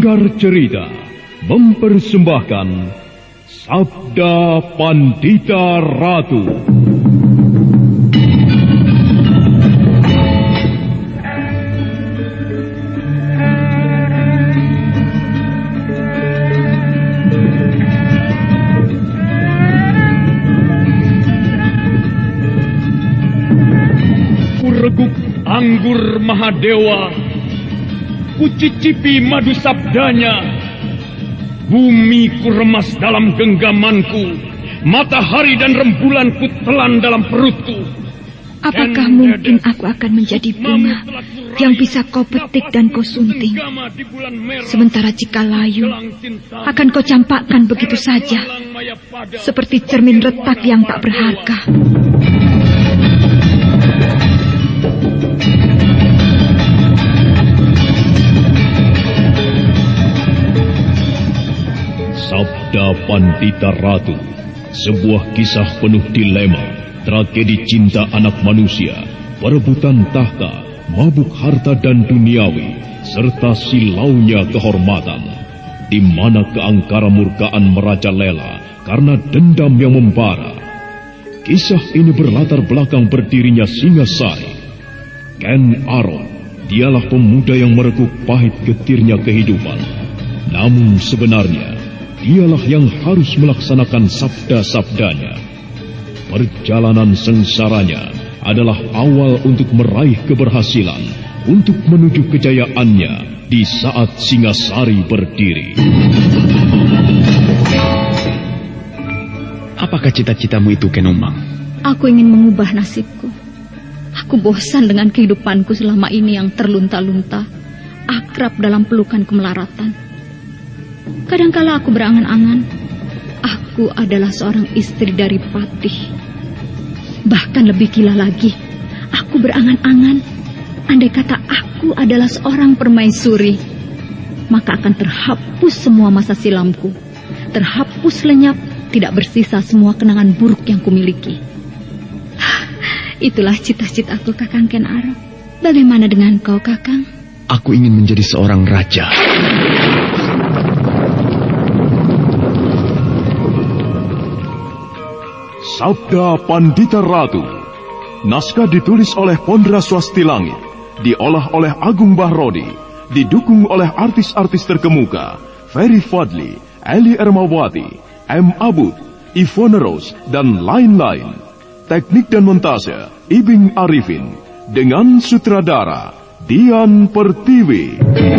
Sanggar Cerita mempersembahkan Sabda Pandita Ratu. Kureguk anggur Mahadewa, kucicipi madu sabdanya. Bumi kuremas dalam genggamanku, matahari dan rembulan kutelan dalam perutku. Apakah mungkin aku akan menjadi bunga yang bisa kau petik dan kau sunting? Sementara jika layu, akan kau campakkan begitu saja, seperti cermin retak yang tak berharga. Sabda Pandita Ratu, sebuah kisah penuh dilema, tragedi cinta anak manusia, perebutan tahta, mabuk harta dan duniawi, serta silaunya kehormatan, di mana keangkara murkaan merajalela karena dendam yang membara. Kisah ini berlatar belakang berdirinya Singasari. Ken Arok, dialah pemuda yang merekuk pahit getirnya kehidupan. Namun sebenarnya, dialah yang harus melaksanakan sabda-sabdanya. Perjalanan sengsaranya adalah awal untuk meraih keberhasilan, untuk menuju kejayaannya di saat Singasari berdiri. Apakah cita-citamu itu, Ken Umang? Aku ingin mengubah nasibku. Aku bosan dengan kehidupanku selama ini yang terlunta-lunta, akrab dalam pelukan kemelaratan. Kadangkala aku berangan-angan, aku adalah seorang istri dari Patih. Bahkan lebih gila lagi, aku berangan-angan, andai kata aku adalah seorang permaisuri, maka akan terhapus semua masa silamku, terhapus lenyap, tidak bersisa semua kenangan buruk yang kumiliki. Itulah cita-citaku, Kakang Ken Arok. Bagaimana dengan kau, Kakang? Aku ingin menjadi seorang raja. Sabda Pandita Ratu. Naskah ditulis oleh Pondra Swastilangit, diolah oleh Agung Bahrodi, didukung oleh artis-artis terkemuka Ferry Fadli, Eli Ermawati, M. Abud, Ivone Rose, dan lain-lain. Teknik dan montase Ibing Arifin, dengan sutradara Dian Pertiwi.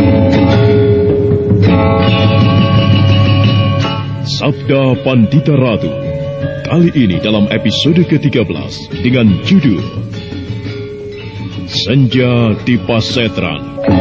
Sabda Pandita Ratu, kali ini dalam episode ke-13 dengan judul Senja di Pasetran.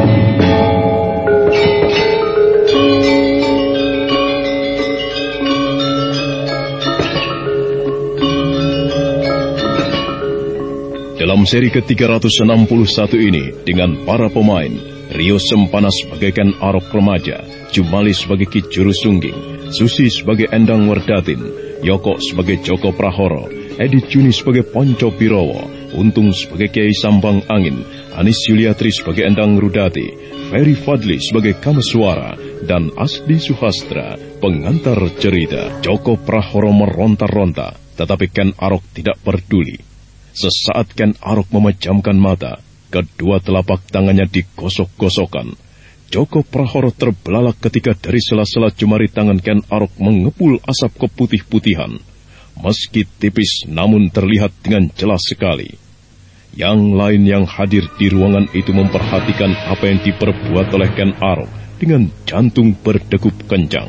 Dalam seri ke-361 ini, dengan para pemain, Rio Sempana sebagai Ken Arok remaja, Jumali sebagai Ki Juru Sungging, Susi sebagai Endang Werdatin, Yoko sebagai Joko Prahoro, Edi Juni sebagai Ponco Birowo, Untung sebagai Kiai Sambang Angin, Anis Yuliatri sebagai Endang Rudati, Ferry Fadli sebagai Kameswara, dan Asdi Suhastra, pengantar cerita. Joko Prahoro meronta-ronta, tetapi Ken Arok tidak peduli. Sesaat Ken Arok memejamkan mata, kedua telapak tangannya digosok-gosokkan. Joko Prahoro terbelalak ketika dari sela-sela jemari tangan Ken Arok mengepul asap keputih-putihan. Meski tipis, namun terlihat dengan jelas sekali. Yang lain yang hadir di ruangan itu memperhatikan apa yang diperbuat oleh Ken Arok dengan jantung berdegup kencang.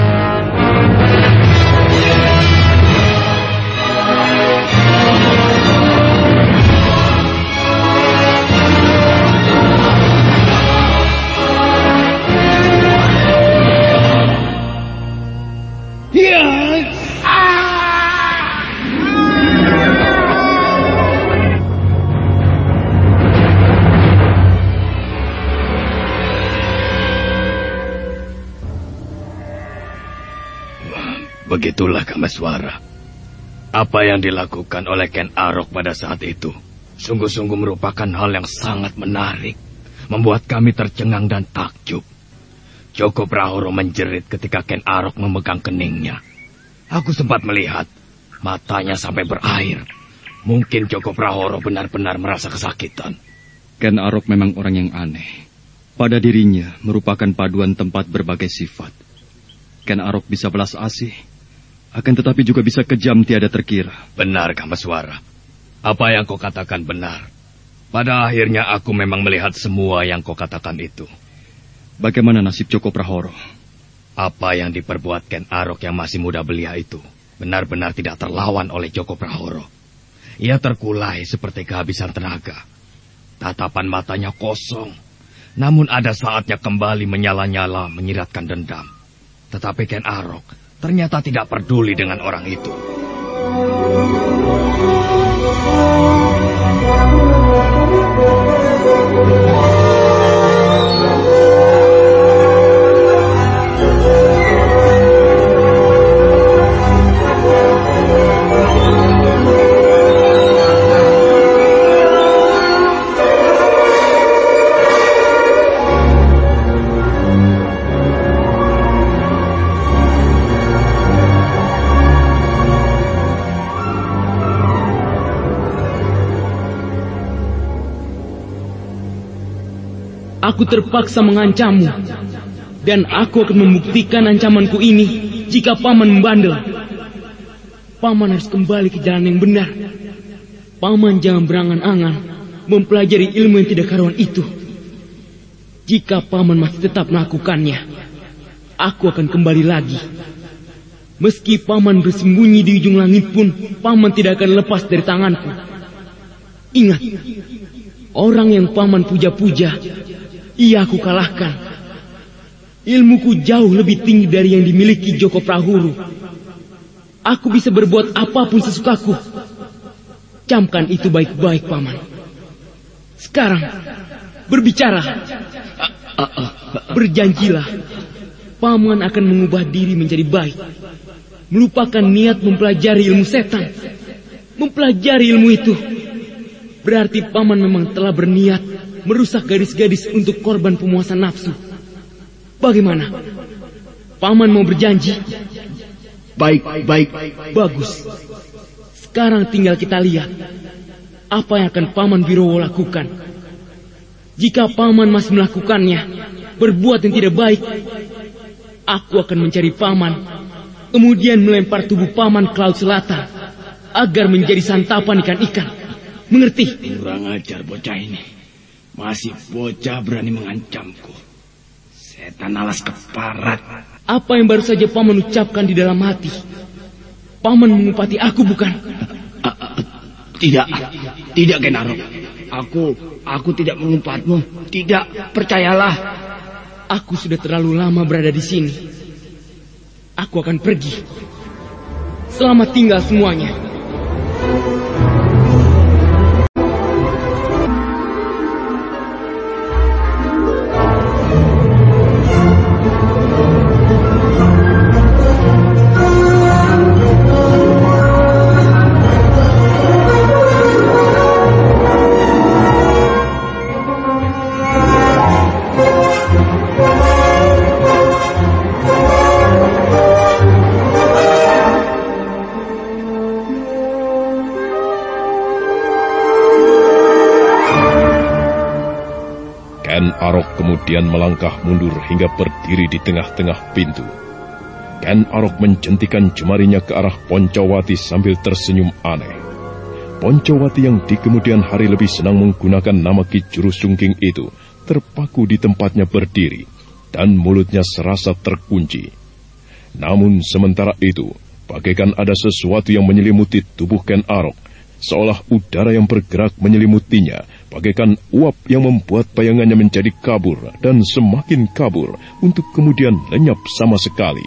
Begitulah Kameswara. Apa yang dilakukan oleh Ken Arok pada saat itu sungguh-sungguh merupakan hal yang sangat menarik, membuat kami tercengang dan takjub. Joko Prahoro menjerit ketika Ken Arok memegang keningnya. Aku sempat melihat matanya sampai berair. Mungkin Joko Prahoro benar-benar merasa kesakitan. Ken Arok memang orang yang aneh. Pada dirinya merupakan paduan tempat berbagai sifat. Ken Arok bisa belas asih, akan tetapi juga bisa kejam tiada terkira. Benar, Kameswara. Apa yang kau katakan benar. Pada akhirnya aku memang melihat semua yang kau katakan itu. Bagaimana nasib Joko Prahoro? Apa yang diperbuat Ken Arok yang masih muda belia itu benar-benar tidak terlawan oleh Joko Prahoro. Ia terkulai seperti kehabisan tenaga. Tatapan matanya kosong. Namun ada saatnya kembali menyala-nyala menyiratkan dendam. Tetapi Ken Arok ternyata tidak peduli dengan orang itu. Aku terpaksa mengancammu, dan aku akan membuktikan ancamanku ini jika Paman membandel. Paman harus kembali ke jalan yang benar. Paman jangan berangan-angan mempelajari ilmu yang tidak karuan itu. Jika Paman masih tetap melakukannya, aku akan kembali lagi. Meski Paman bersembunyi di ujung langit pun, Paman tidak akan lepas dari tanganku. Ingat, orang yang Paman puja-puja, ia aku kalahkan. Ilmuku jauh lebih tinggi dari yang dimiliki Joko Prahoro. Aku bisa berbuat apapun sesukaku. Camkan itu baik-baik, Paman. Sekarang, berbicara. Berjanjilah, Paman akan mengubah diri menjadi baik. Melupakan niat mempelajari ilmu setan. Mempelajari ilmu itu berarti Paman memang telah berniat merusak gadis-gadis untuk korban pemuasan nafsu. Bagaimana? Paman mau berjanji? Baik. Bagus. Sekarang tinggal kita lihat apa yang akan Paman Birowo lakukan. Jika Paman masih melakukannya, berbuat yang tidak baik, aku akan mencari Paman, kemudian melempar tubuh Paman ke laut selatan agar menjadi santapan ikan-ikan. Mengerti? Kurang ajar bocah ini. Masih bocah berani mengancamku. Setan alas keparat. Apa yang baru saja Paman ucapkan di dalam hati? Paman mengupati aku, bukan? Tidak Ken Arok. Aku tidak mengupatmu. Tidak, percayalah. Aku sudah terlalu lama berada di sini. Aku akan pergi. Selamat tinggal semuanya. Arok kemudian melangkah mundur hingga berdiri di tengah-tengah pintu. Ken Arok menjentikan jemarinya ke arah Poncowati sambil tersenyum aneh. Poncowati yang di kemudian hari lebih senang menggunakan nama Ki Juru Sungking itu terpaku di tempatnya berdiri dan mulutnya serasa terkunci. Namun sementara itu, bagaikan ada sesuatu yang menyelimuti tubuh Ken Arok, seolah udara yang bergerak menyelimutinya, bagaikan uap yang membuat bayangannya menjadi kabur dan semakin kabur untuk kemudian lenyap sama sekali.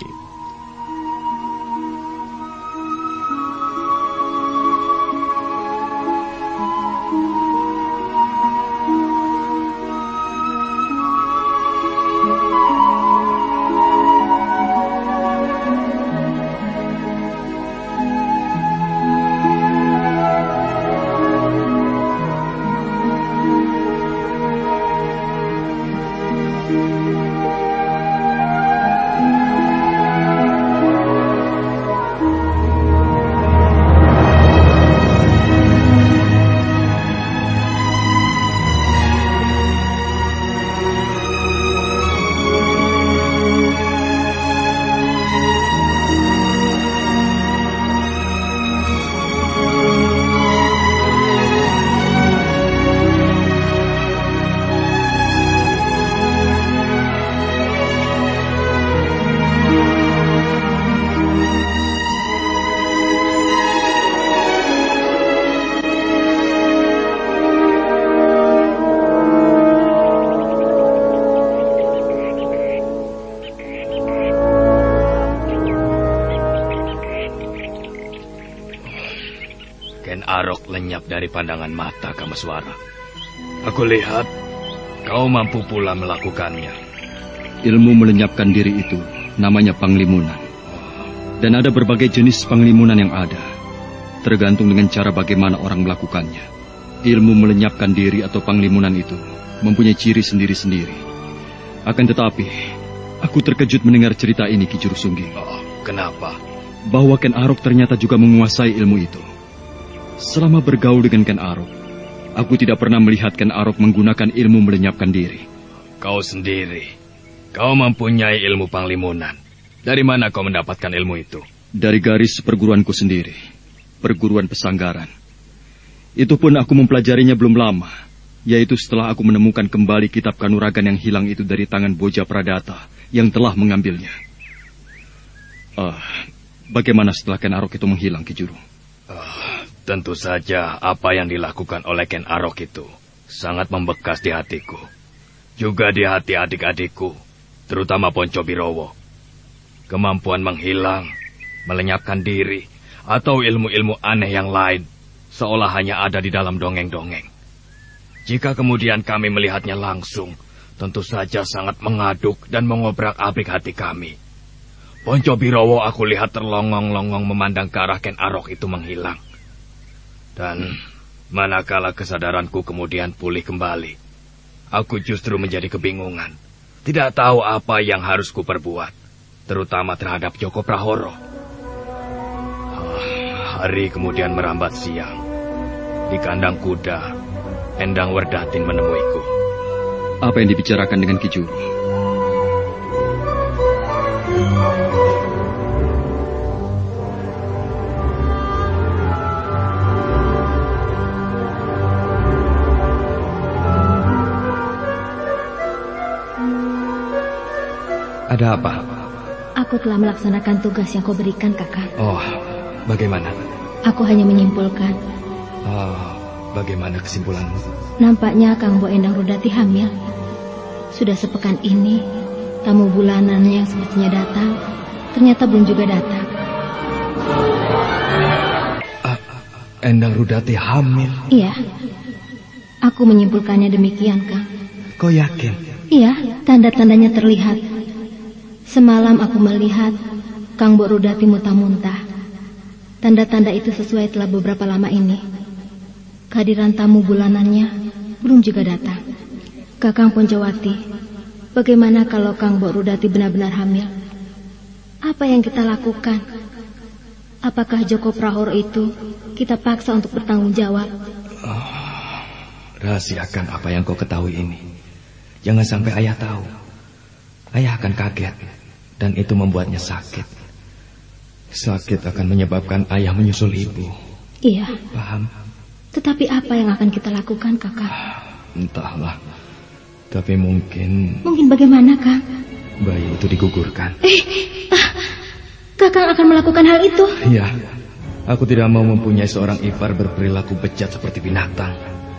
Ken Arok lenyap dari pandangan mata Kameswara. Aku lihat kau mampu pula melakukannya. Ilmu melenyapkan diri itu namanya panglimunan. Dan ada berbagai jenis panglimunan yang ada, tergantung dengan cara bagaimana orang melakukannya. Ilmu melenyapkan diri atau panglimunan itu mempunyai ciri sendiri-sendiri. Akan tetapi, aku terkejut mendengar cerita ini, Ki Jurusungging. Kenapa? Bahwa Ken Arok ternyata juga menguasai ilmu itu. Selama bergaul dengan Ken Arok, aku tidak pernah melihat Ken Arok menggunakan ilmu melenyapkan diri. Kau sendiri, kau mempunyai ilmu panglimunan. Dari mana kau mendapatkan ilmu itu? Dari garis perguruanku sendiri, perguruan pesanggaran. Itu pun aku mempelajarinya belum lama, yaitu setelah aku menemukan kembali kitab kanuragan yang hilang itu dari tangan Boja Pradata yang telah mengambilnya. Bagaimana setelah Ken Arok itu menghilang, Ki Juru? Tentu saja apa yang dilakukan oleh Ken Arok itu sangat membekas di hatiku. Juga di hati adik-adikku, terutama Ponco Birowo. Kemampuan menghilang, melenyapkan diri, atau ilmu-ilmu aneh yang lain, seolah hanya ada di dalam dongeng-dongeng. Jika kemudian kami melihatnya langsung, tentu saja sangat mengaduk dan mengobrak-abrik hati kami. Ponco Birowo aku lihat terlongong-longong memandang ke arah Ken Arok itu menghilang. Dan manakala kesadaranku kemudian pulih kembali, aku justru menjadi kebingungan. Tidak tahu apa yang harus kuperbuat, terutama terhadap Joko Prahoro. Hari kemudian merambat siang. Di kandang kuda, Endang Werdatin menemuiku. Apa yang dibicarakan dengan Ki Juru? Ada apa? Aku telah melaksanakan tugas yang kau berikan, Kakak. Oh, bagaimana? Aku hanya menyimpulkan. Bagaimana kesimpulanmu? Nampaknya Kang Bo Endang Rudati hamil. Sudah sepekan ini, tamu bulanannya yang semestinya datang, ternyata belum juga datang. Endang Rudati hamil? Iya, aku menyimpulkannya demikian, Kang. Kau yakin? Iya, tanda-tandanya terlihat. Semalam aku melihat Kang Bo Rudati muntah-muntah. Tanda-tanda itu sesuai telah beberapa lama ini. Kehadiran tamu bulanannya belum juga datang. Kakang Poncowati, bagaimana kalau Kang Bo Rudati benar-benar hamil? Apa yang kita lakukan? Apakah Joko Prahoro itu kita paksa untuk bertanggung jawab? Rahasiakan apa yang kau ketahui ini. Jangan sampai ayah tahu. Ayah akan kaget, dan itu membuatnya sakit. Sakit akan menyebabkan ayah menyusul ibu. Iya. Paham? Tetapi apa yang akan kita lakukan, Kakak? Entahlah. Tapi mungkin... Mungkin bagaimana, Kang? Bayi itu digugurkan. Kakang akan melakukan hal itu? Iya. Aku tidak mau mempunyai seorang ipar berperilaku bejat seperti binatang.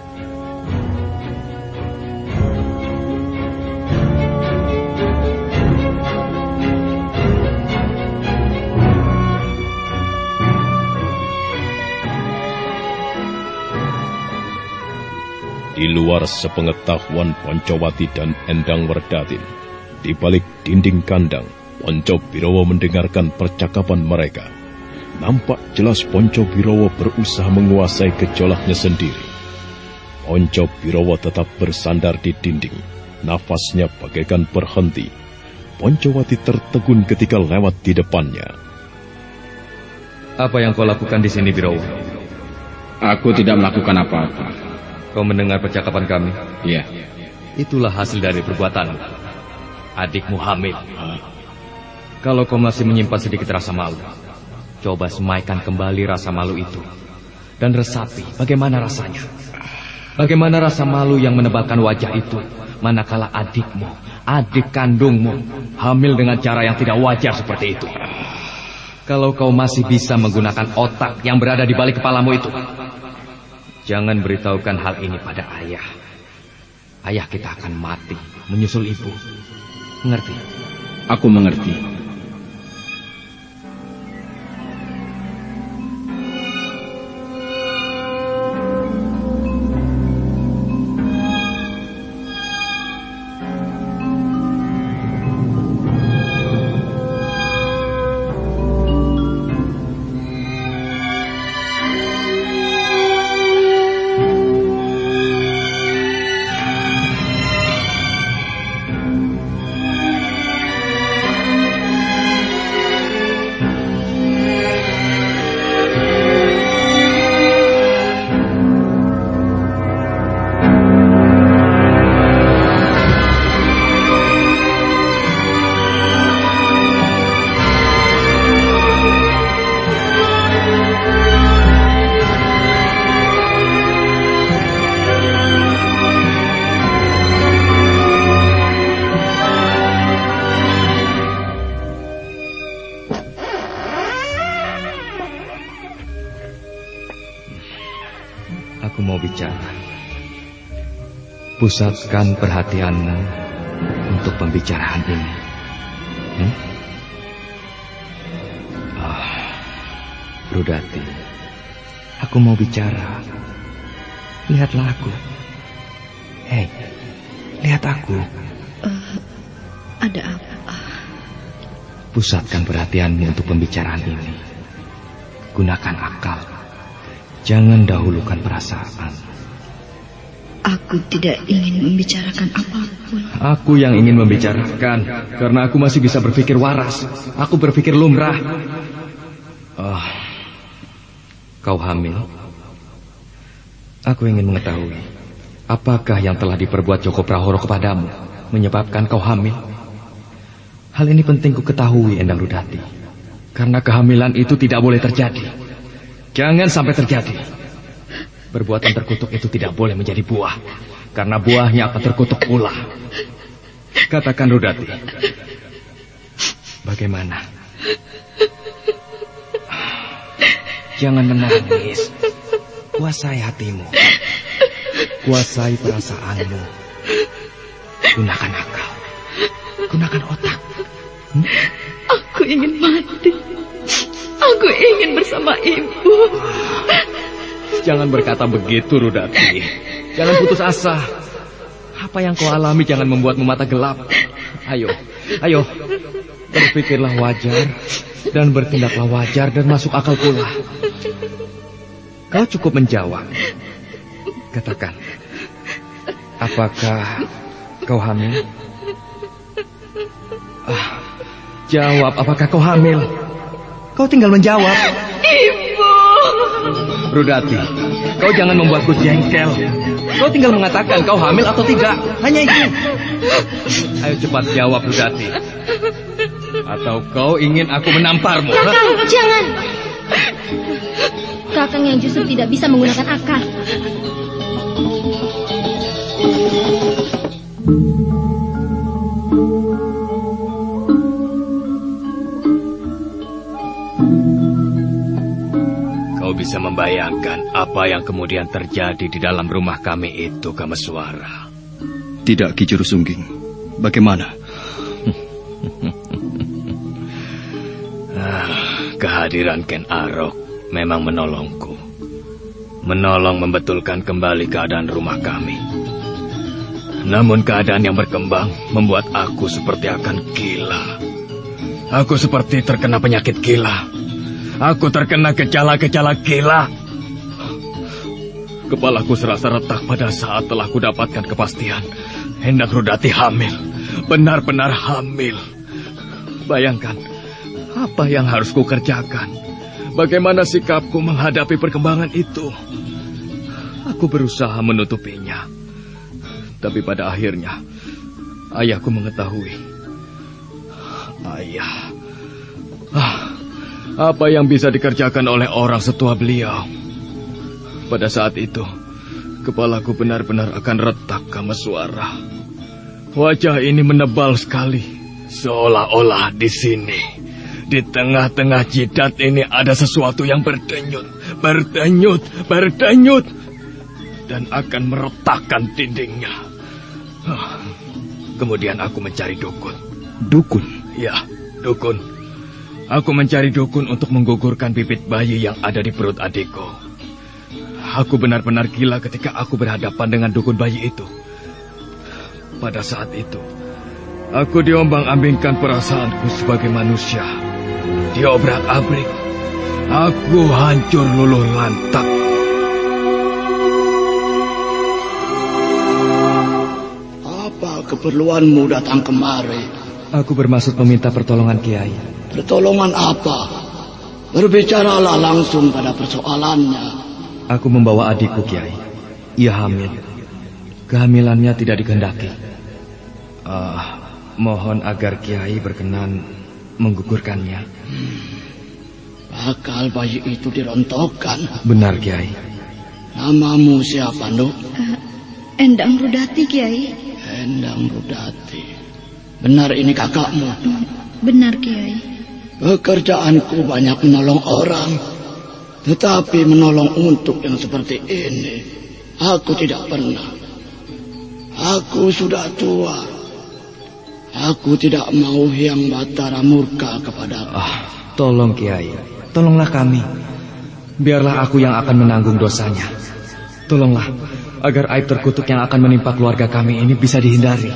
Di luar sepengetahuan Poncowati dan Endang Werdatin, di balik dinding kandang, Ponco Birowo mendengarkan percakapan mereka. Nampak jelas Ponco Birowo berusaha menguasai gejolaknya sendiri. Ponco Birowo tetap bersandar di dinding, nafasnya bagaikan berhenti. Poncowati tertegun ketika lewat di depannya. Apa yang kau lakukan di sini, Birowo? Aku tidak melakukan apa-apa. Kau mendengar percakapan kami? Iya. Itulah hasil dari perbuatanmu. Adikmu hamil. Kalau kau masih menyimpan sedikit rasa malu, coba semaikan kembali rasa malu itu. Dan resapi bagaimana rasanya. Bagaimana rasa malu yang menebalkan wajah itu, manakala adikmu, adik kandungmu, hamil dengan cara yang tidak wajar seperti itu. Kalau kau masih bisa menggunakan otak yang berada di balik kepalamu itu, jangan beritahukan hal ini pada ayah. Ayah kita akan mati menyusul ibu. Mengerti? Aku mengerti. Aku mau bicara. Pusatkan perhatianmu untuk pembicaraan ini. Rudati, aku mau bicara. Lihatlah aku. Hei, lihat aku. Ada apa? Pusatkan perhatianmu untuk pembicaraan ini. Gunakan akal. Jangan dahulukan perasaan. Aku tidak ingin membicarakan apapun. Aku yang ingin membicarakan, karena aku masih bisa berpikir waras. Aku berpikir lumrah. Kau hamil? Aku ingin mengetahui, apakah yang telah diperbuat Joko Prahoro kepadamu menyebabkan kau hamil? Hal ini penting ku ketahui, Endang Rudati. Karena kehamilan itu tidak boleh terjadi. Jangan sampai terjadi. Perbuatan terkutuk itu tidak boleh menjadi buah, karena buahnya akan terkutuk pula. Katakan, Rudati, bagaimana? Jangan menangis. Kuasai hatimu. Kuasai perasaanmu. Gunakan akal. Gunakan otak. Aku ingin mati. Aku ingin bersama ibu. Jangan berkata begitu, Rudati. Jangan putus asa. Apa yang kau alami jangan membuatmu mata gelap. Ayo. Berpikirlah wajar dan bertindaklah wajar dan masuk akal pula. Kau cukup menjawab. Katakan, apakah kau hamil? Jawab, apakah kau hamil? Kau tinggal menjawab. Ibu. Rudati, kau jangan membuatku jengkel. Kau tinggal mengatakan kau hamil atau tidak. Hanya itu. Ayo cepat jawab, Rudati. Atau kau ingin aku menamparmu? Kakang, jangan. Kakang yang justru tidak bisa menggunakan akal. Kau bisa membayangkan apa yang kemudian terjadi di dalam rumah kami itu, Kameswara? Tidak, Ki Jurusungging. Bagaimana? Kehadiran Ken Arok memang menolongku. Menolong membetulkan kembali keadaan rumah kami. Namun keadaan yang berkembang membuat aku seperti akan gila. Aku seperti terkena penyakit gila. Aku terkena gejala-gejala gila. Kepalaku serasa retak pada saat telah kudapatkan kepastian Endang Rudati hamil. Benar-benar hamil. Bayangkan, apa yang harus kukerjakan? Bagaimana sikapku menghadapi perkembangan itu? Aku berusaha menutupinya. Tapi pada akhirnya, ayahku mengetahui. Ayah. Apa yang bisa dikerjakan oleh orang setua beliau? Pada saat itu, kepalaku benar-benar akan retak, Kameswara. Wajah ini menebal sekali. Seolah-olah di sini, di tengah-tengah jidat ini ada sesuatu yang berdenyut, dan akan meretakkan dindingnya. Kemudian aku mencari dukun. Dukun? Ya, dukun. Aku mencari dukun untuk menggugurkan bibit bayi yang ada di perut adikku. Aku benar-benar gila ketika aku berhadapan dengan dukun bayi itu. Pada saat itu, aku diombang-ambingkan perasaanku sebagai manusia. Diobrak-abrik. Aku hancur luluh lantak. Apa keperluanmu datang kemari? Aku bermaksud meminta pertolongan Kiai. Pertolongan apa? Berbicaralah langsung pada persoalannya. Aku membawa adikku, Kiai. Ia hamil. Kehamilannya tidak dikehendaki. Mohon agar Kiai berkenan menggugurkannya. Bakal bayi itu dirontokkan. Benar, Kiai. Namamu siapa, Nuk? Endang Rudati, Kiai. Endang Rudati. Benar ini kakakmu? Benar, Kiai. Pekerjaanku banyak menolong orang. Tetapi menolong untuk yang seperti ini, aku tidak pernah. Aku sudah tua. Aku tidak mau Hyang Batara murka kepadaku. Tolong Kiai, tolonglah kami. Biarlah aku yang akan menanggung dosanya. Tolonglah, agar aib terkutuk yang akan menimpa keluarga kami ini bisa dihindari.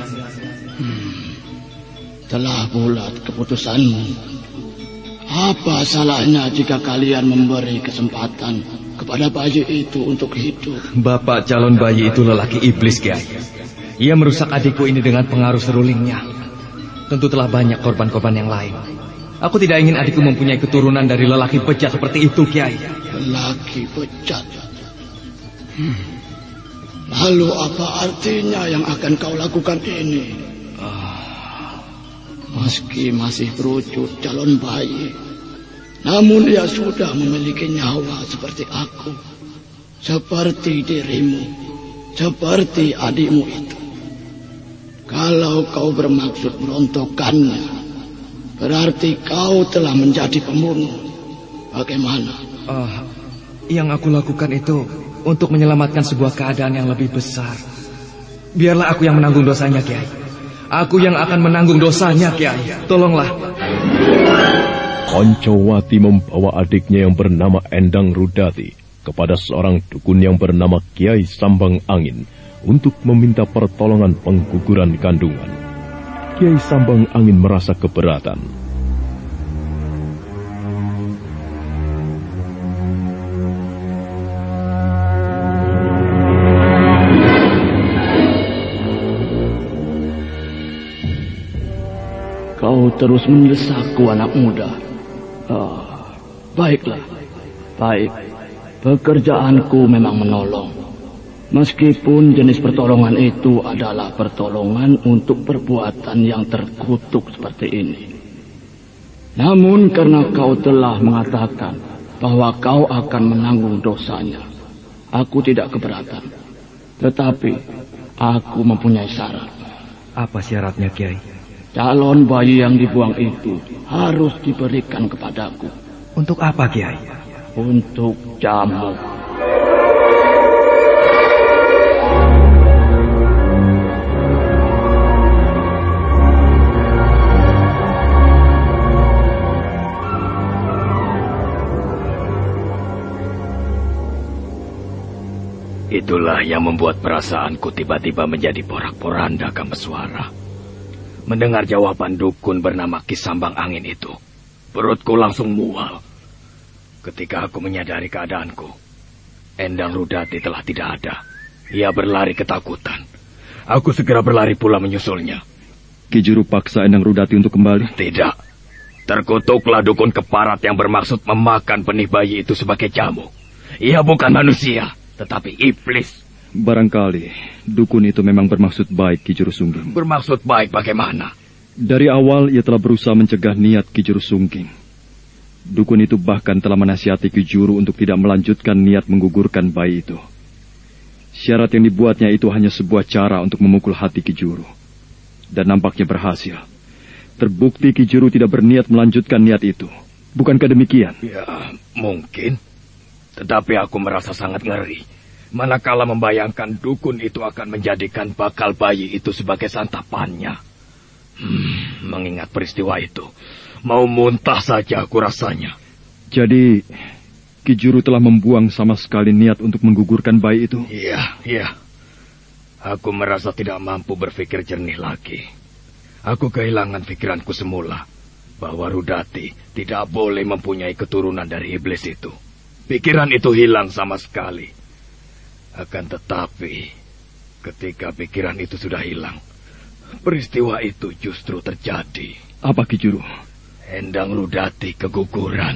Telah bulat keputusanmu. Apa salahnya jika kalian memberi kesempatan kepada bayi itu untuk hidup? Bapak calon bayi itu lelaki iblis, Kiai. Ia merusak adikku ini dengan pengaruh serulingnya. Tentu telah banyak korban-korban yang lain. Aku tidak ingin adikku mempunyai keturunan dari lelaki bejat seperti itu, Kiai. Lelaki bejat? Lalu apa artinya yang akan kau lakukan ini? Meski masih berwujud calon bayi, namun dia sudah memiliki nyawa seperti aku, seperti dirimu, seperti adikmu itu. Kalau kau bermaksud merontokkannya, berarti kau telah menjadi pembunuh. Bagaimana? Yang aku lakukan itu untuk menyelamatkan sebuah keadaan yang lebih besar. Biarlah aku yang menanggung dosanya, Kiai. Aku yang akan menanggung dosanya, Kiai. Tolonglah. Koncowati membawa adiknya yang bernama Endang Rudati kepada seorang dukun yang bernama Kiai Sambang Angin untuk meminta pertolongan pengguguran kandungan. Kiai Sambang Angin merasa keberatan. Kau terus mendesakku, anak muda. Baiklah. Baik. Pekerjaanku memang menolong. Meskipun jenis pertolongan itu adalah pertolongan untuk perbuatan yang terkutuk seperti ini. Namun karena kau telah mengatakan bahwa kau akan menanggung dosanya, aku tidak keberatan. Tetapi aku mempunyai syarat. Apa syaratnya, Kiai? Calon bayi yang dibuang itu harus diberikan kepadaku. Untuk apa, Kiai? Untuk jamu. Itulah yang membuat perasaanku tiba-tiba menjadi porak-poranda, Kameswara. Mendengar jawaban dukun bernama Ki Sambang Angin itu, perutku langsung mual. Ketika aku menyadari keadaanku, Endang Rudati telah tidak ada. Ia berlari ketakutan. Aku segera berlari pula menyusulnya. Ki Juru paksa Endang Rudati untuk kembali? Tidak. Terkutuklah dukun keparat yang bermaksud memakan benih bayi itu sebagai jamu. Ia bukan manusia, tetapi iblis. Barangkali dukun itu memang bermaksud baik, Ki Juru Sungging. Bermaksud baik bagaimana? Dari awal ia telah berusaha mencegah niat Ki Juru Sungging. Dukun itu bahkan telah menasihati Ki Juru untuk tidak melanjutkan niat menggugurkan bayi itu. Syarat yang dibuatnya itu hanya sebuah cara untuk memukul hati Ki Juru. Dan nampaknya berhasil. Terbukti Ki Juru tidak berniat melanjutkan niat itu. Bukankah demikian? Ya, mungkin. Tetapi aku merasa sangat ngeri. Manakala membayangkan dukun itu akan menjadikan bakal bayi itu sebagai santapannya. Mengingat peristiwa itu, mau muntah saja aku rasanya. Jadi, Ki Juru telah membuang sama sekali niat untuk menggugurkan bayi itu? Iya. Aku merasa tidak mampu berpikir jernih lagi. Aku kehilangan pikiranku semula, bahwa Rudati tidak boleh mempunyai keturunan dari iblis itu. Pikiran itu hilang sama sekali. Akan tetapi, ketika pikiran itu sudah hilang, peristiwa itu justru terjadi. Apa, Ki Juru? Endang Rudati keguguran.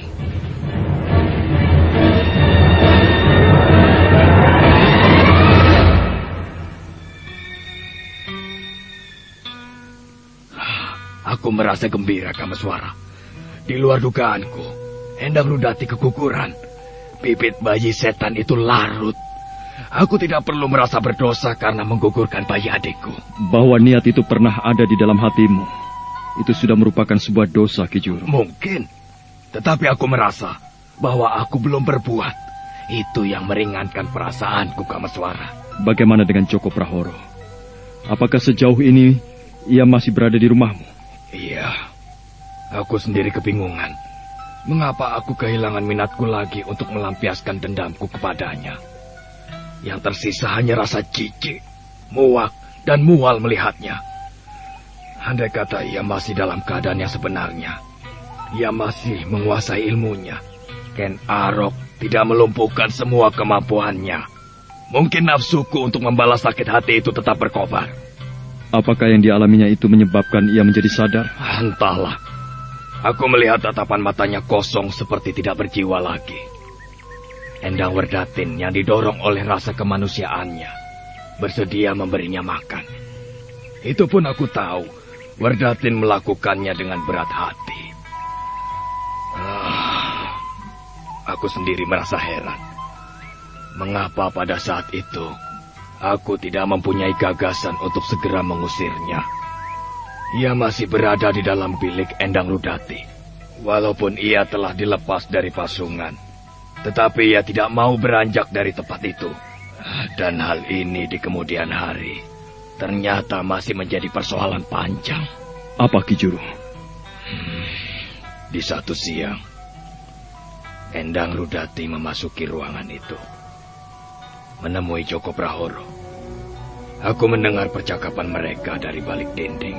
Aku merasa gembira, Kameswara. Di luar dugaanku, Endang Rudati keguguran. Bibit bayi setan itu larut. Aku tidak perlu merasa berdosa karena menggugurkan bayi adikku. Bahwa niat itu pernah ada di dalam hatimu, itu sudah merupakan sebuah dosa, Ki Juru. Mungkin. Tetapi aku merasa bahwa aku belum berbuat. Itu yang meringankan perasaanku, Kameswara. Bagaimana dengan Joko Prahoro? Apakah sejauh ini ia masih berada di rumahmu? Iya, aku sendiri kebingungan. Mengapa aku kehilangan minatku lagi untuk melampiaskan dendamku kepadanya? Yang tersisa hanya rasa jijik, muak, dan mual melihatnya. Andai kata ia masih dalam keadaan yang sebenarnya, ia masih menguasai ilmunya, Ken Arok tidak melumpuhkan semua kemampuannya. Mungkin nafsuku untuk membalas sakit hati itu tetap berkobar. Apakah yang dialaminya itu menyebabkan ia menjadi sadar? Entahlah. Aku melihat tatapan matanya kosong seperti tidak berjiwa lagi. Endang Werdatin yang didorong oleh rasa kemanusiaannya bersedia memberinya makan. Itu pun aku tahu Werdatin melakukannya dengan berat hati. Aku sendiri merasa heran. Mengapa pada saat itu aku tidak mempunyai gagasan untuk segera mengusirnya? Ia masih berada di dalam bilik Endang Rudati. Walaupun ia telah dilepas dari pasungan, tetapi ia tidak mau beranjak dari tempat itu. Dan hal ini di kemudian hari ternyata masih menjadi persoalan panjang. Apa, Ki Juru? Di satu siang, Endang Rudati memasuki ruangan itu, menemui Joko Prahoro. Aku mendengar percakapan mereka dari balik dinding.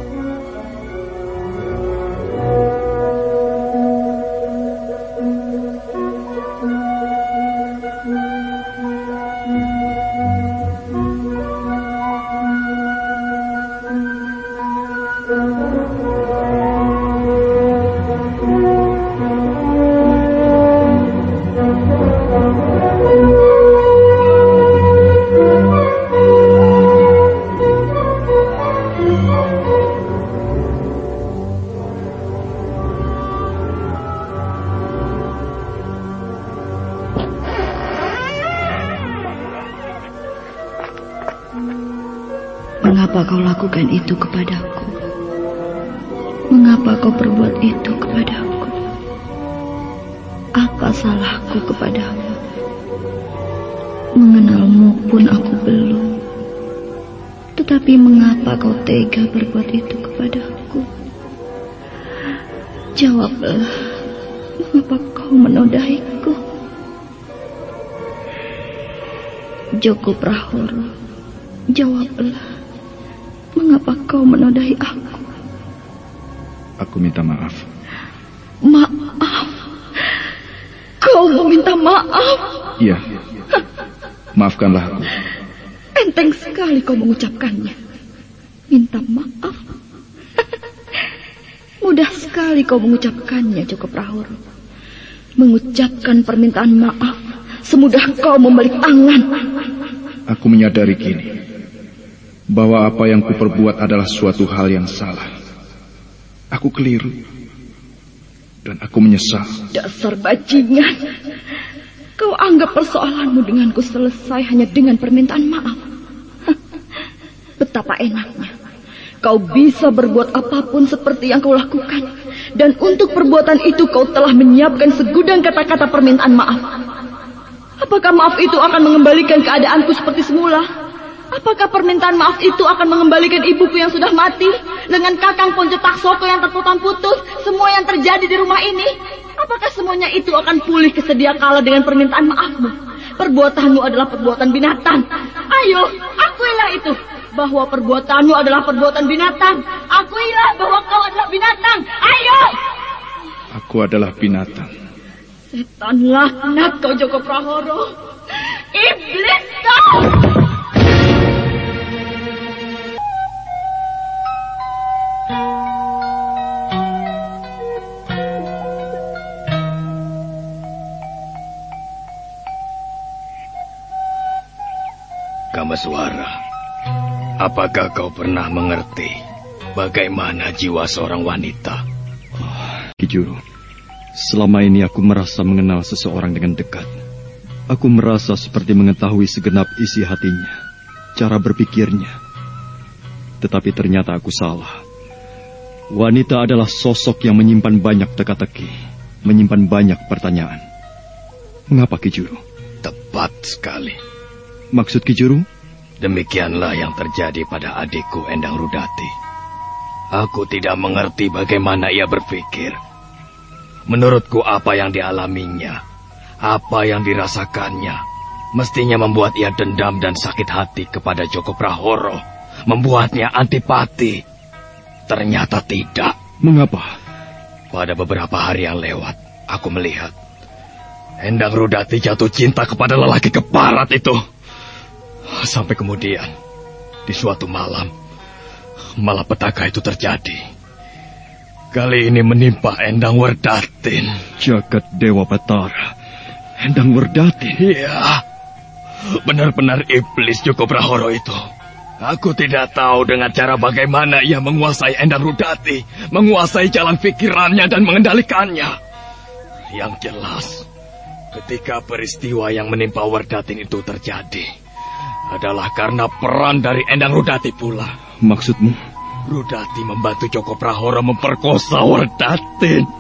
Mengapa kau lakukan itu kepadaku? Mengapa kau perbuat itu kepadaku? Apa salahku kepadamu? Mengenalmu pun aku belum. Tetapi mengapa kau tega berbuat itu kepadaku? Jawablah, mengapa kau menodaiku? Joko Prahoro, jawablah. Mengapa kau menodai aku? Aku minta maaf. Maaf? Kau meminta maaf? Iya. Maafkanlah aku. Enteng sekali kau mengucapkannya. Minta maaf? Mudah sekali kau mengucapkannya, Joko Prahoro. Mengucapkan permintaan maaf semudah kau membalik tangan. Aku menyadari kini bahwa apa yang kuperbuat adalah suatu hal yang salah. Aku keliru dan aku menyesal. Dasar bajingan. Kau anggap persoalanmu denganku selesai hanya dengan permintaan maaf. Betapa enaknya. Kau bisa berbuat apapun seperti yang kau lakukan. Dan untuk perbuatan itu kau telah menyiapkan segudang kata-kata permintaan maaf. Apakah maaf itu akan mengembalikan keadaanku seperti semula? Apakah permintaan maaf itu akan mengembalikan ibuku yang sudah mati? Dengan Kakang Ponco Taksoko yang terputus-putus? Semua yang terjadi di rumah ini? Apakah semuanya itu akan pulih kesedia kala dengan permintaan maafmu? Perbuatanmu adalah perbuatan binatang. Ayo, akuilah itu. Bahwa perbuatanmu adalah perbuatan binatang. Akuilah bahwa kau adalah binatang. Ayo! Aku adalah binatang. Setan laknat kau, Joko Prahoro. Iblis kau! Kameswara, apakah kau pernah mengerti bagaimana jiwa seorang wanita? Ki Juru, selama ini aku merasa mengenal seseorang dengan dekat. Aku merasa seperti mengetahui segenap isi hatinya, cara berpikirnya. Tetapi ternyata aku salah. Wanita adalah sosok yang menyimpan banyak teka-teki. menyimpan banyak pertanyaan. Mengapa Ki Juru? Tepat sekali. Maksud Ki Juru? Demikianlah yang terjadi pada adikku Endang Rudati. Aku tidak mengerti bagaimana ia berpikir. Menurutku apa yang dialaminya, apa yang dirasakannya, mestinya membuat ia dendam dan sakit hati kepada Joko Prahoro, membuatnya antipati. Ternyata tidak. Mengapa? Pada beberapa hari yang lewat, aku melihat Endang Rudati jatuh cinta kepada lelaki keparat itu. Sampai kemudian, di suatu malam, malapetaka itu terjadi. Kali ini menimpa Endang Werdatin. Jagat Dewa Batara. Endang Werdatin? Iya, benar-benar iblis Joko Prahoro itu. Aku tidak tahu dengan cara bagaimana ia menguasai Endang Rudati, menguasai jalan pikirannya dan mengendalikannya. Yang jelas, ketika peristiwa yang menimpa Werdatin itu terjadi, adalah karena peran dari Endang Rudati pula. Maksudmu? Rudati membantu Joko Prahoro memperkosa Werdatin.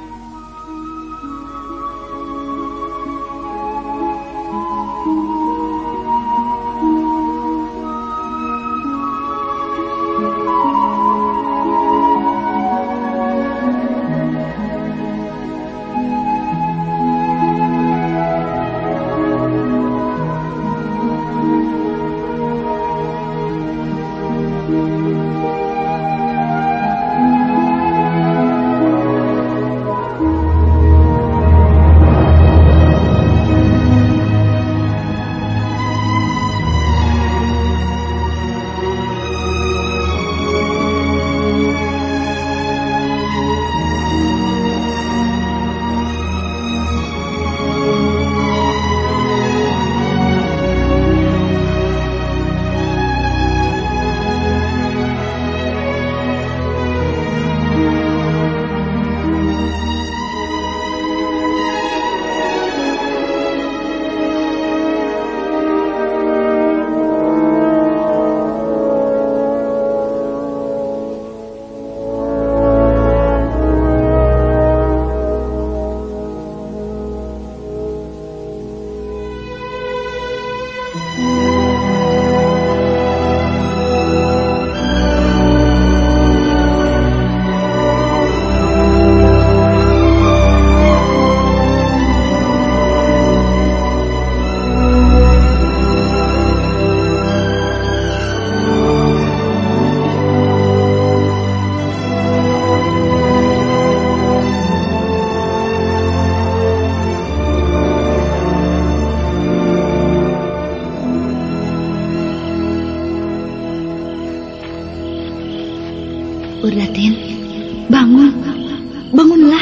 Werdatin, bangun. Bangunlah.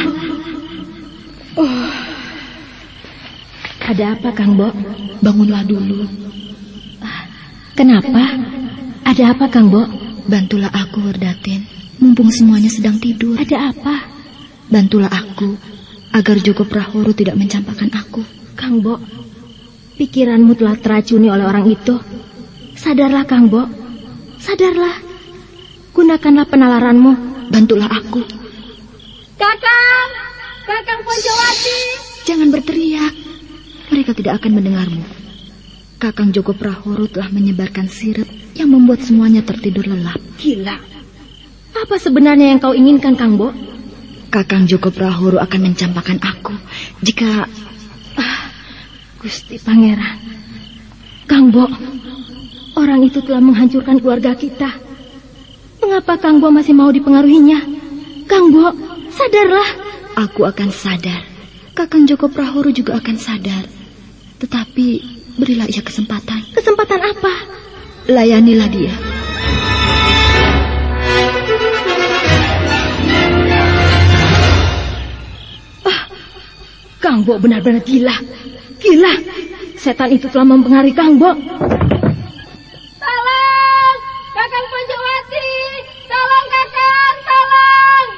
Oh. Ada apa, Kang Bo? Bangunlah dulu. Kenapa? Ada apa, Kang Bo? Bantulah aku, Werdatin. Mumpung semuanya sedang tidur. Ada apa? Bantulah aku agar Joko Prahoro tidak mencampakkan aku. Kang Bo, pikiranmu telah teracuni oleh orang itu. Sadarlah, Kang Bo. Sadarlah. Gunakanlah penalaranmu. Bantulah aku. Kakang! Kakang Poncowati! Jangan berteriak. Mereka tidak akan mendengarmu. Kakang Joko Prahoro telah menyebarkan sirep yang membuat semuanya tertidur lelap. Gila. Apa sebenarnya yang kau inginkan, Kang Bo? Kakang Joko Prahoro akan mencampakkan aku jika... Gusti Pangeran. Kang Bo, orang itu telah menghancurkan keluarga kita. Mengapa Kang Bo masih mau dipengaruhinya? Kang Bo, sadarlah. Aku akan sadar. Kakang Joko Prahoro juga akan sadar. Tetapi berilah ia kesempatan. Kesempatan apa? Layanilah dia. Kang Bo benar-benar gila. Gila. Setan itu telah mempengaruhi Kang Bo. Tolong! Kakang Poncowati! Tolong, Kakang! Tolong!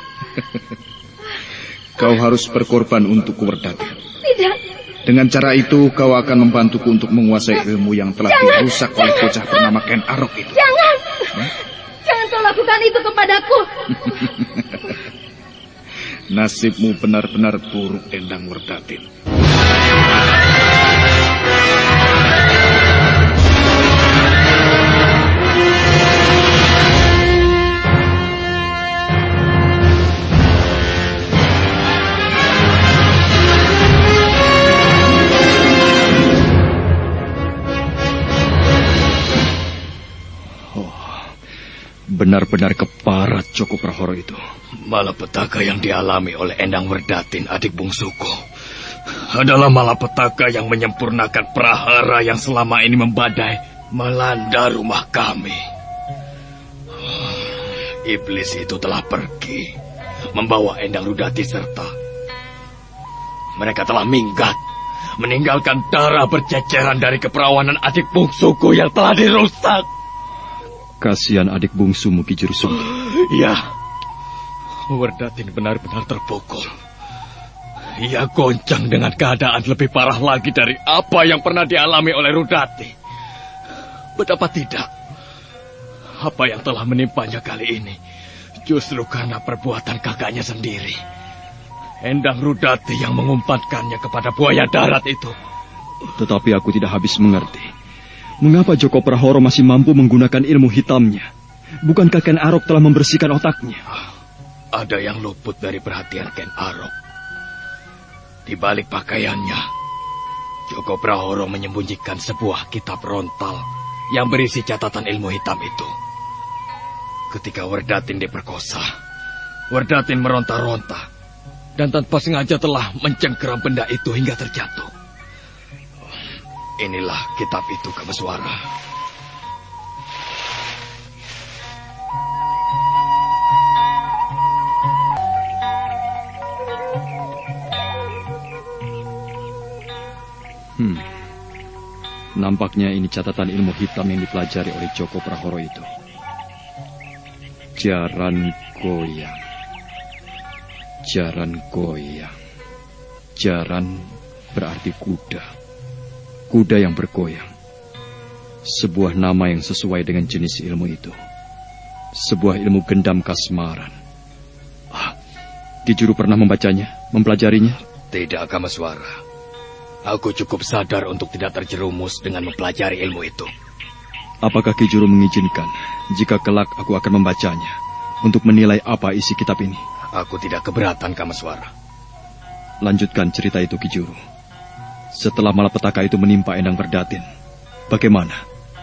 Kau harus berkorban untukku, Werdatin. Tidak. Dengan cara itu kau akan membantuku untuk menguasai ilmu yang telah dirusak oleh bocah bernama Ken Arok itu. Jangan. Jangan kau lakukan itu kepadaku. Nasibmu benar-benar buruk, Endang Werdatin. Benar-benar keparat Joko Prahoro itu. Malapetaka yang dialami oleh Endang Werdatin, adik bungsuku, adalah malapetaka yang menyempurnakan prahara yang selama ini membadai melanda rumah kami. Iblis itu telah pergi, membawa Endang Rudati serta mereka telah minggat, meninggalkan darah berceceran dari keperawanan adik bungsuku yang telah dirusak. Kasihan adik bungsumu Ki Jurusungging. Ya, Werdatin benar-benar terpukul. Ia goncang dengan keadaan lebih parah lagi dari apa yang pernah dialami oleh Rudati. Betapa tidak, apa yang telah menimpanya kali ini justru karena perbuatan kakaknya sendiri. Endang Rudati yang mengumpankannya kepada buaya darat itu. Tetapi aku tidak habis mengerti. Mengapa Joko Prahoro masih mampu menggunakan ilmu hitamnya? Bukankah Ken Arok telah membersihkan otaknya? Ada yang luput dari perhatian Ken Arok. Di balik pakaiannya, Joko Prahoro menyembunyikan sebuah kitab rontal yang berisi catatan ilmu hitam itu. Ketika Werdatin diperkosa, Werdatin meronta-ronta dan tanpa sengaja telah mencengkeram benda itu hingga terjatuh. Inilah kitab itu, Kameswara. Nampaknya ini catatan ilmu hitam yang dipelajari oleh Joko Prahoro itu. Jaran goyang. Jaran goyang. Jaran berarti kuda. Kuda yang bergoyang. Sebuah nama yang sesuai dengan jenis ilmu itu. Sebuah ilmu gendam kasmaran. Ki Juru pernah membacanya, mempelajarinya? Tidak, Kameswara. Aku cukup sadar untuk tidak terjerumus dengan mempelajari ilmu itu. Apakah Ki Juru mengizinkan jika kelak aku akan membacanya untuk menilai apa isi kitab ini? Aku tidak keberatan, Kameswara. Lanjutkan cerita itu, Ki Juru. Setelah malapetaka itu menimpa Endang Werdatin, bagaimana?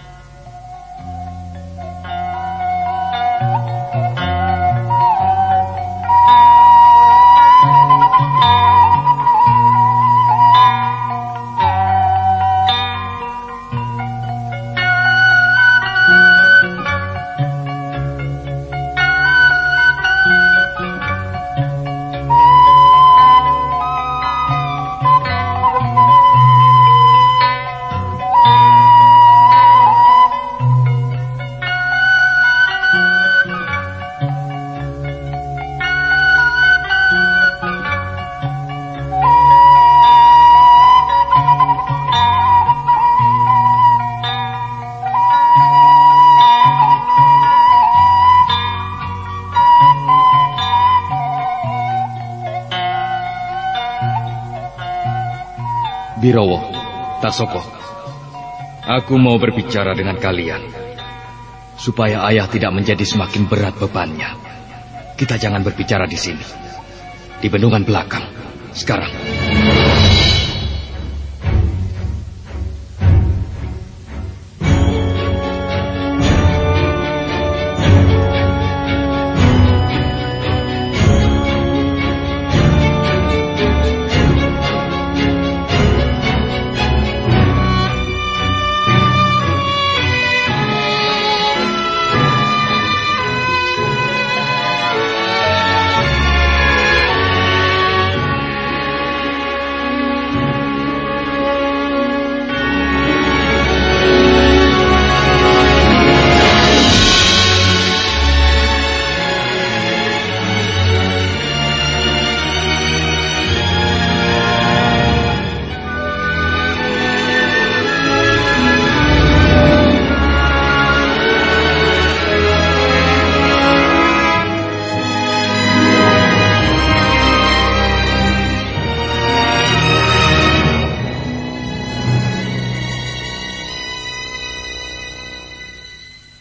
Birowo, Tasoko, aku mau berbicara dengan kalian. Supaya ayah tidak menjadi semakin berat bebannya. Kita jangan berbicara di sini. Di bendungan belakang, sekarang.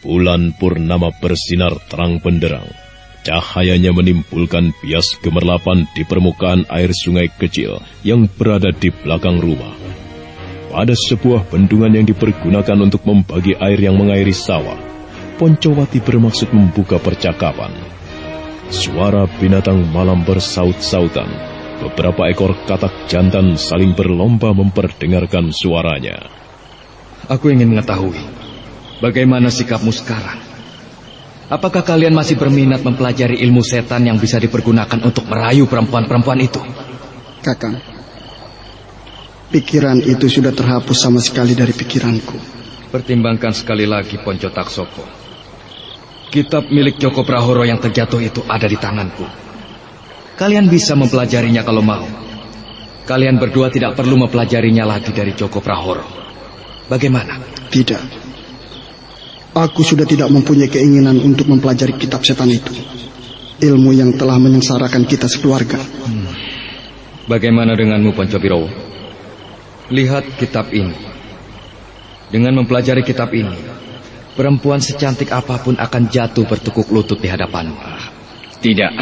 Bulan purnama bersinar terang benderang. Cahayanya menimbulkan bias gemerlapan di permukaan air sungai kecil yang berada di belakang rumah. Pada sebuah bendungan yang dipergunakan untuk membagi air yang mengairi sawah, Poncowati bermaksud membuka percakapan. Suara binatang malam bersaut-sautan. Beberapa ekor katak jantan saling berlomba memperdengarkan suaranya. Aku ingin mengetahui, bagaimana sikapmu sekarang? Apakah kalian masih berminat mempelajari ilmu setan yang bisa dipergunakan untuk merayu perempuan-perempuan itu? Kakang, pikiran itu sudah terhapus sama sekali dari pikiranku. Pertimbangkan sekali lagi, Ponco Taksoko. Kitab milik Joko Prahoro yang terjatuh itu ada di tanganku. Kalian bisa mempelajarinya kalau mau. Kalian berdua tidak perlu mempelajarinya lagi dari Joko Prahoro. Bagaimana? Tidak. Aku sudah tidak mempunyai keinginan untuk mempelajari kitab setan itu. Ilmu yang telah menyengsarakan kita sekeluarga. Bagaimana denganmu, Ponco Birowo? Lihat kitab ini. Dengan mempelajari kitab ini, perempuan secantik apapun akan jatuh bertekuk lutut di hadapanmu. Tidak.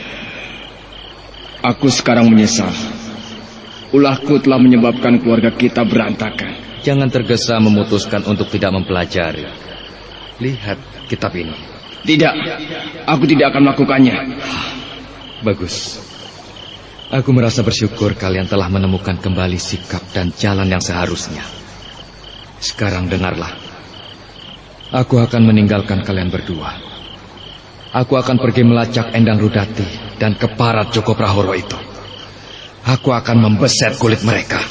Aku sekarang menyesal. Ulahku telah menyebabkan keluarga kita berantakan. Jangan tergesa memutuskan untuk tidak mempelajari. Lihat kitab ini. Tidak, aku tidak akan melakukannya. Bagus. Aku merasa bersyukur kalian telah menemukan kembali sikap dan jalan yang seharusnya. Sekarang dengarlah. Aku akan meninggalkan kalian berdua. Aku akan pergi melacak Endang Rudati dan keparat Joko Prahoro itu. Aku akan membeset kulit mereka.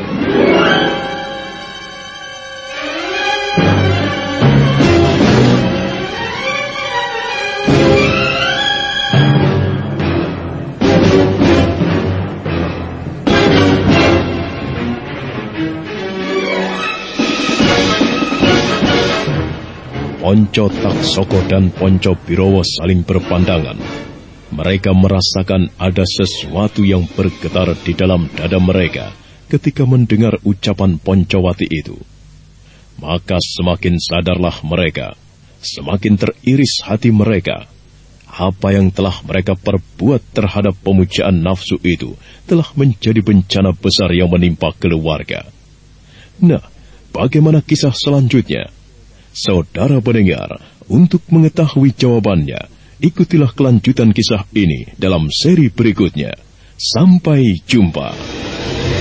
Ponco Taksoko dan Ponco Birowo saling berpandangan. Mereka merasakan ada sesuatu yang bergetar di dalam dada mereka ketika mendengar ucapan Poncowati itu. Maka semakin sadarlah mereka, semakin teriris hati mereka. Apa yang telah mereka perbuat terhadap pemujaan nafsu itu telah menjadi bencana besar yang menimpa keluarga. Nah, bagaimana kisah selanjutnya? Saudara pendengar, untuk mengetahui jawabannya, ikutilah kelanjutan kisah ini dalam seri berikutnya. Sampai jumpa.